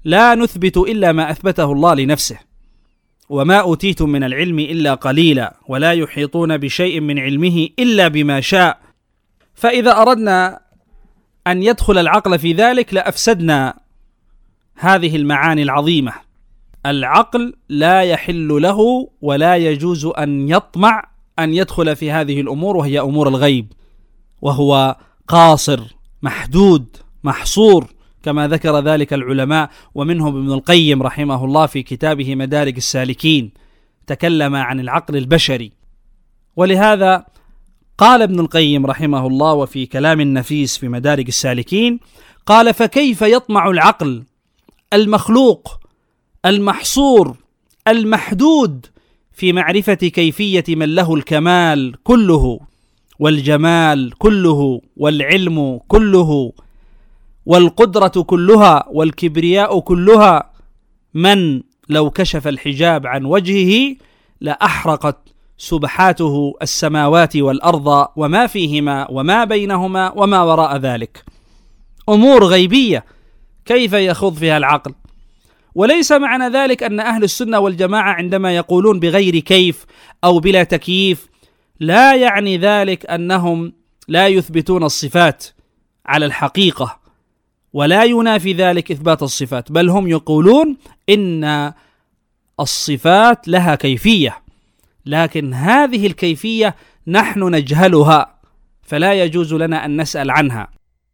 Speaker 2: لا نثبت إلا ما أثبته الله لنفسه، وما أوتيتم من العلم إلا قليلا ولا يحيطون بشيء من علمه إلا بما شاء. فإذا أردنا أن يدخل العقل في ذلك لأفسدنا هذه المعاني العظيمة. العقل لا يحل له ولا يجوز أن يطمع أن يدخل في هذه الأمور، وهي أمور الغيب، وهو قاصر محدود محصور كما ذكر ذلك العلماء، ومنهم ابن القيم رحمه الله في كتابه مدارج السالكين تكلم عن العقل البشري. ولهذا قال ابن القيم رحمه الله وفي كلام النفيس في مدارج السالكين قال: فكيف يطمع العقل المخلوق المحصور المحدود في معرفة كيفية من له الكمال كله والجمال كله والعلم كله والقدرة كلها والكبرياء كلها، من لو كشف الحجاب عن وجهه لأحرقت سبحاته السماوات والأرض وما فيهما وما بينهما وما وراء ذلك. أمور غيبية كيف يخوض فيها العقل؟ وليس معنى ذلك أن أهل السنة والجماعة عندما يقولون بغير كيف أو بلا تكييف لا يعني ذلك أنهم لا يثبتون الصفات على الحقيقة، ولا ينافي ذلك إثبات الصفات، بل هم يقولون إن الصفات لها كيفية، لكن هذه الكيفية نحن نجهلها فلا يجوز لنا أن نسأل عنها.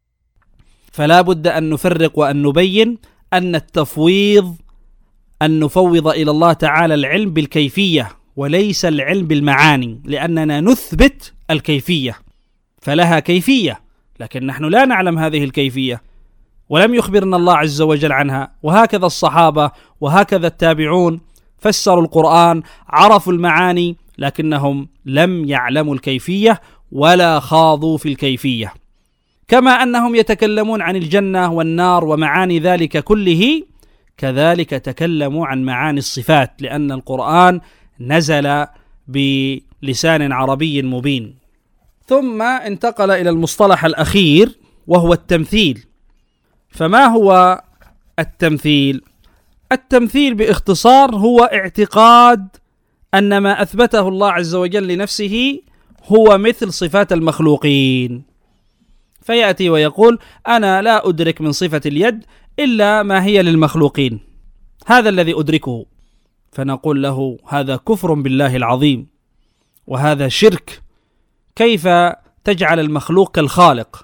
Speaker 2: فلا بد أن نفرق وأن نبين أن التفويض أن نفوض إلى الله تعالى العلم بالكيفية وليس العلم بالمعاني، لأننا نثبت الكيفية فلها كيفية، لكن نحن لا نعلم هذه الكيفية ولم يخبرنا الله عز وجل عنها. وهكذا الصحابة وهكذا التابعون فسروا القرآن، عرفوا المعاني، لكنهم لم يعلموا الكيفية ولا خاضوا في الكيفية. كما أنهم يتكلمون عن الجنة والنار ومعاني ذلك كله، كذلك تكلموا عن معاني الصفات، لأن القرآن نزل بلسان عربي مبين. ثم انتقل إلى المصطلح الأخير وهو التمثيل. فما هو التمثيل؟ التمثيل باختصار هو اعتقاد أن ما أثبته الله عز وجل لنفسه هو مثل صفات المخلوقين، فيأتي ويقول: أنا لا أدرك من صفة اليد إلا ما هي للمخلوقين، هذا الذي أدركه. فنقول له: هذا كفر بالله العظيم، وهذا شرك. كيف تجعل المخلوق كالخالق؟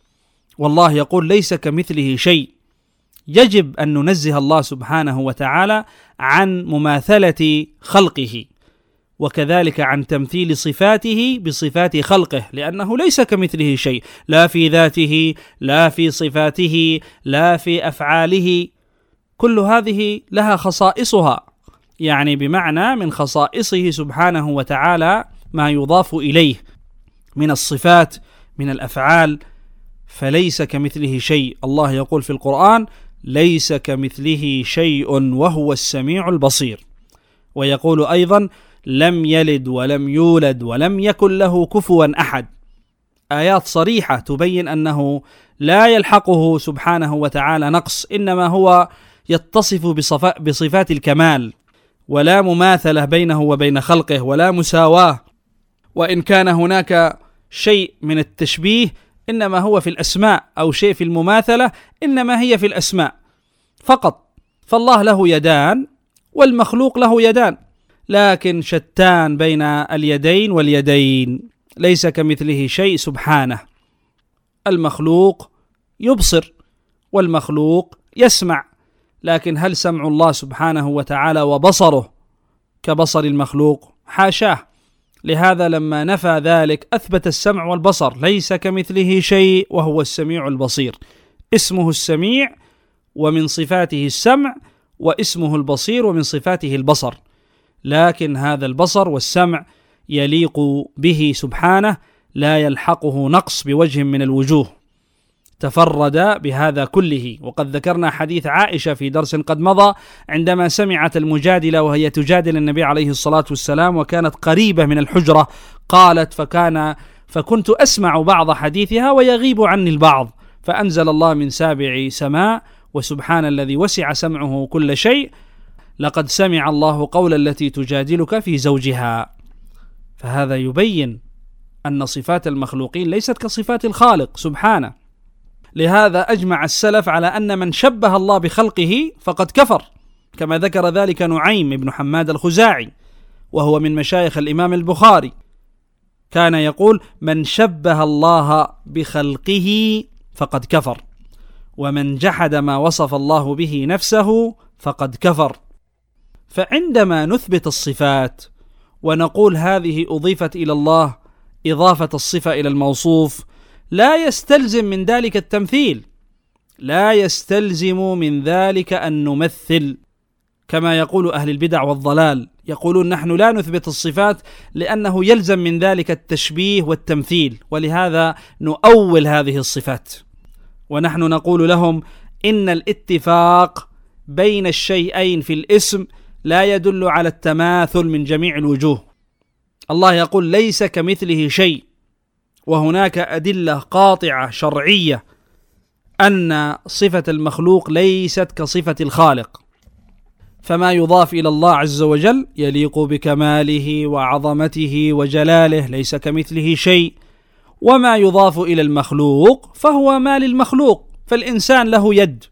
Speaker 2: والله يقول: ليس كمثله شيء. يجب أن ننزه الله سبحانه وتعالى عن مماثلة خلقه، وكذلك عن تمثيل صفاته بصفات خلقه، لأنه ليس كمثله شيء، لا في ذاته لا في صفاته لا في أفعاله، كل هذه لها خصائصها، يعني بمعنى من خصائصه سبحانه وتعالى ما يضاف إليه من الصفات من الأفعال، فليس كمثله شيء. الله يقول في القرآن: ليس كمثله شيء وهو السميع البصير. ويقول أيضا: لم يلد ولم يولد ولم يكن له كفوا أحد. آيات صريحة تبين أنه لا يلحقه سبحانه وتعالى نقص، إنما هو يتصف بصفات الكمال، ولا مماثلة بينه وبين خلقه ولا مساواة. وإن كان هناك شيء من التشبيه إنما هو في الأسماء، أو شيء في المماثلة إنما هي في الأسماء فقط. فالله له يدان والمخلوق له يدان، لكن شتان بين اليدين واليدين، ليس كمثله شيء سبحانه. المخلوق يبصر والمخلوق يسمع، لكن هل سمع الله سبحانه وتعالى وبصره كبصر المخلوق؟ حاشاه. لهذا لما نفى ذلك أثبت السمع والبصر، ليس كمثله شيء وهو السميع البصير. اسمه السميع ومن صفاته السمع، واسمه البصير ومن صفاته البصر، لكن هذا البصر والسمع يليق به سبحانه، لا يلحقه نقص بوجه من الوجوه، تفرد بهذا كله. وقد ذكرنا حديث عائشة في درس قد مضى عندما سمعت المجادلة وهي تجادل النبي عليه الصلاة والسلام، وكانت قريبة من الحجرة، قالت: فكان فكنت أسمع بعض حديثها ويغيب عني البعض، فأنزل الله من سابع سماء: وسبحان الذي وسع سمعه كل شيء، لقد سمع الله قول التي تجادلك في زوجها. فهذا يبين أن صفات المخلوقين ليست كصفات الخالق سبحانه. لهذا أجمع السلف على أن من شبه الله بخلقه فقد كفر، كما ذكر ذلك نعيم بن حماد الخزاعي وهو من مشايخ الإمام البخاري، كان يقول: من شبه الله بخلقه فقد كفر، ومن جحد ما وصف الله به نفسه فقد كفر. فعندما نثبت الصفات ونقول هذه أضيفت إلى الله إضافة الصفة إلى الموصوف، لا يستلزم من ذلك التمثيل، لا يستلزم من ذلك أن نمثل، كما يقول أهل البدع والضلال، يقولون نحن لا نثبت الصفات لأنه يلزم من ذلك التشبيه والتمثيل، ولهذا نؤول هذه الصفات. ونحن نقول لهم إن الاتفاق بين الشيئين في الاسم لا يدل على التماثل من جميع الوجوه. الله يقول: ليس كمثله شيء، وهناك أدلة قاطعة شرعية أن صفة المخلوق ليست كصفة الخالق. فما يضاف إلى الله عز وجل يليق بكماله وعظمته وجلاله، ليس كمثله شيء. وما يضاف إلى المخلوق فهو ما للمخلوق، فالإنسان له يد،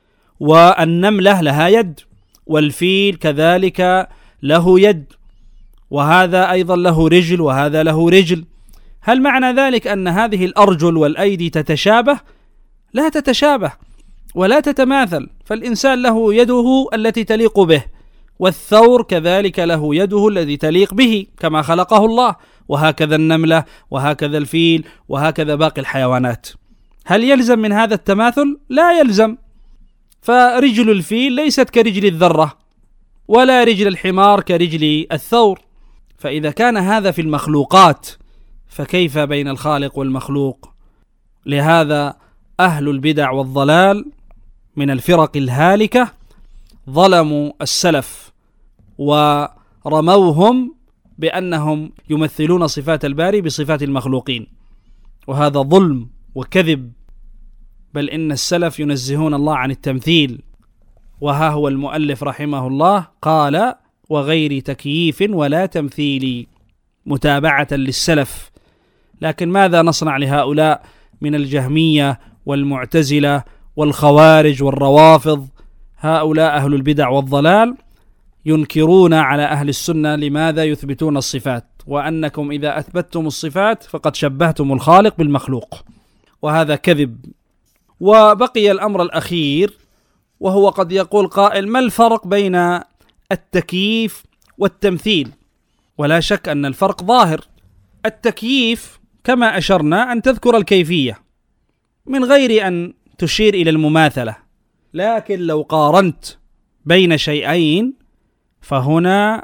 Speaker 2: والنملة لها يد، والفيل كذلك له يد، وهذا أيضا له رجل وهذا له رجل. هل معنى ذلك أن هذه الأرجل والأيدي تتشابه؟ لا تتشابه ولا تتماثل، فالإنسان له يده التي تليق به، والثور كذلك له يده التي تليق به كما خلقه الله، وهكذا النملة وهكذا الفيل وهكذا باقي الحيوانات. هل يلزم من هذا التماثل؟ لا يلزم. فرجل الفيل ليست كرجل الذرة، ولا رجل الحمار كرجل الثور. فإذا كان هذا في المخلوقات فكيف بين الخالق والمخلوق؟ لهذا أهل البدع والضلال من الفرق الهالكة ظلموا السلف ورموهم بأنهم يمثلون صفات الباري بصفات المخلوقين، وهذا ظلم وكذب، بل إن السلف ينزهون الله عن التمثيل. وها هو المؤلف رحمه الله قال: وغير تكييف ولا تمثيل، متابعة للسلف. لكن ماذا نصنع لهؤلاء من الجهمية والمعتزلة والخوارج والروافض؟ هؤلاء أهل البدع والضلال ينكرون على أهل السنة لماذا يثبتون الصفات، وأنكم إذا أثبتتم الصفات فقد شبهتم الخالق بالمخلوق، وهذا كذب. وبقي الأمر الأخير، وهو قد يقول قائل: ما الفرق بين التكييف والتمثيل؟ ولا شك أن الفرق ظاهر. التكييف كما أشرنا أن تذكر الكيفية من غير أن تشير إلى المماثلة، لكن لو قارنت بين شيئين فهنا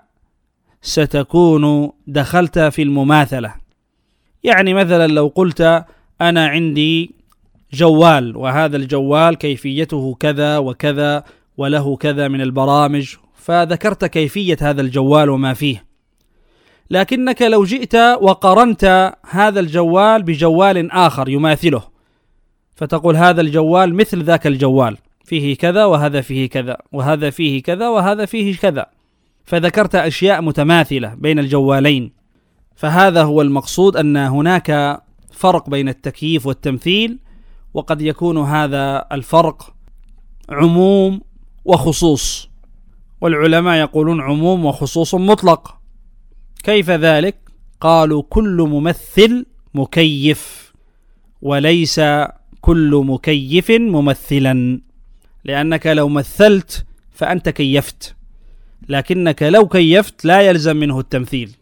Speaker 2: ستكون دخلت في المماثلة. يعني مثلا لو قلت أنا عندي جوال، وهذا الجوال كيفيته كذا وكذا وله كذا من البرامج، فذكرت كيفية هذا الجوال وما فيه. لكنك لو جئت وقارنت هذا الجوال بجوال آخر يماثله، فتقول هذا الجوال مثل ذاك الجوال، فيه كذا وهذا فيه كذا وهذا فيه كذا وهذا فيه كذا، فذكرت أشياء متماثلة بين الجوالين. فهذا هو المقصود، أن هناك فرق بين التكييف والتمثيل، وقد يكون هذا الفرق عموم وخصوص، والعلماء يقولون عموم وخصوص مطلق. كيف ذلك؟ قالوا: كل ممثل مكيف، وليس كل مكيف ممثلا، لأنك لو مثلت فأنت كيفت، لكنك لو كيفت لا يلزم منه التمثيل.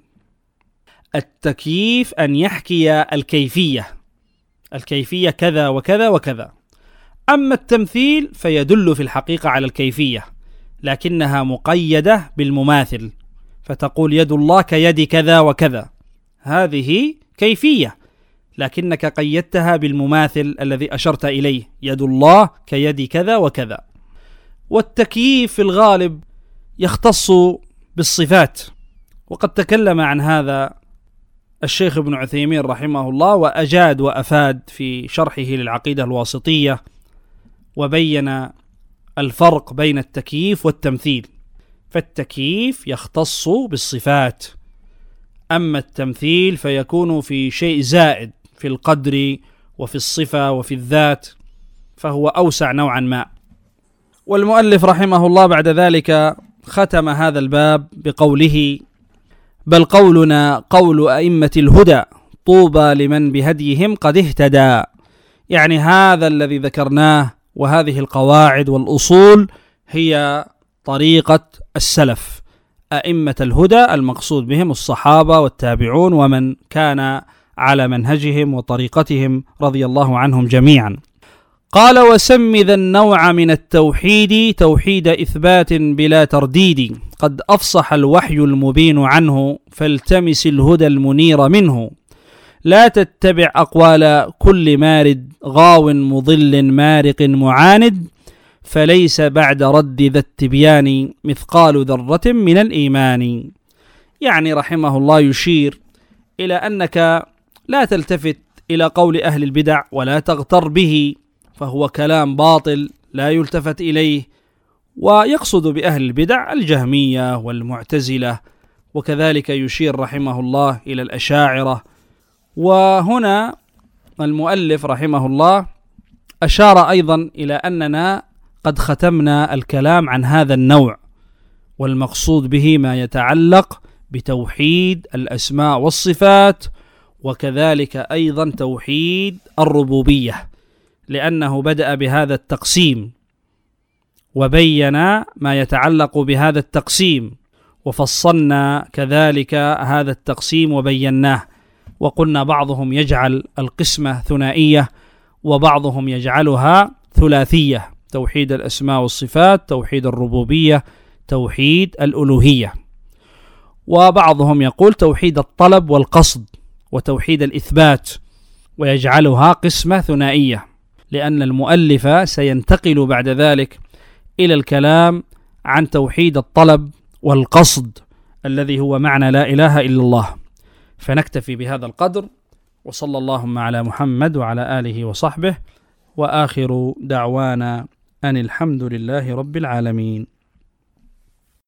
Speaker 2: التكييف أن يحكي الكيفية، الكيفية كذا وكذا وكذا. أما التمثيل فيدل في الحقيقة على الكيفية، لكنها مقيدة بالمماثل، فتقول يد الله كيد كذا وكذا، هذه كيفية، لكنك قيدتها بالمماثل الذي أشرت إليه، يد الله كيد كذا وكذا. والتكييف في الغالب يختص بالصفات، وقد تكلم عن هذا الشيخ ابن عثيمين رحمه الله، وأجاد وأفاد في شرحه للعقيدة الواسطية، وبين الفرق بين التكييف والتمثيل، فالتكييف يختص بالصفات، أما التمثيل فيكون في شيء زائد في القدر وفي الصفة وفي الذات، فهو أوسع نوعا ما. والمؤلف رحمه الله بعد ذلك ختم هذا الباب بقوله: بل قولنا قول أئمة الهدى طوبى لمن بهديهم قد اهتدى. يعني هذا الذي ذكرناه وهذه القواعد والأصول هي طريقة السلف، أئمة الهدى المقصود بهم الصحابة والتابعون ومن كان على منهجهم وطريقتهم رضي الله عنهم جميعا. قال: وسم ذا النوع من التوحيد توحيد إثبات بلا ترديد، قد أفصح الوحي المبين عنه فالتمس الهدى المنير منه، لا تتبع أقوال كل مارد غاو مضل مارق معاند، فليس بعد رد ذا التبيان مثقال ذرة من الإيمان. يعني رحمه الله يشير إلى أنك لا تلتفت إلى قول أهل البدع ولا تغتر به، فهو كلام باطل لا يلتفت إليه. ويقصد بأهل البدع الجهمية والمعتزلة، وكذلك يشير رحمه الله إلى الأشاعرة. وهنا المؤلف رحمه الله أشار أيضا إلى أننا قد ختمنا الكلام عن هذا النوع، والمقصود به ما يتعلق بتوحيد الأسماء والصفات، وكذلك أيضا توحيد الربوبية، لأنه بدأ بهذا التقسيم وبين ما يتعلق بهذا التقسيم، وفصلنا كذلك هذا التقسيم وبيناه، وقلنا بعضهم يجعل القسمة ثنائية وبعضهم يجعلها ثلاثية: توحيد الأسماء والصفات، توحيد الربوبية، توحيد الألوهية. وبعضهم يقول توحيد الطلب والقصد وتوحيد الإثبات، ويجعلها قسمة ثنائية، لأن المؤلف سينتقل بعد ذلك إلى الكلام عن توحيد الطلب والقصد الذي هو معنى لا إله إلا الله. فنكتفي بهذا القدر، وصلى اللهم على محمد وعلى آله وصحبه، وآخر دعوانا أن الحمد لله رب العالمين.